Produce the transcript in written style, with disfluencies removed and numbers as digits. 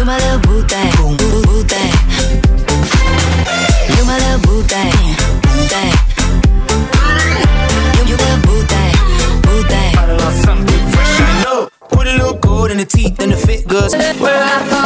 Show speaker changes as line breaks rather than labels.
my little boo thing, boo boo thing. You my little boo thing, boo thing. You little boo thing, boo thing.
Something fresh, I know. Put a little gold in the teeth and the fit good.
Where I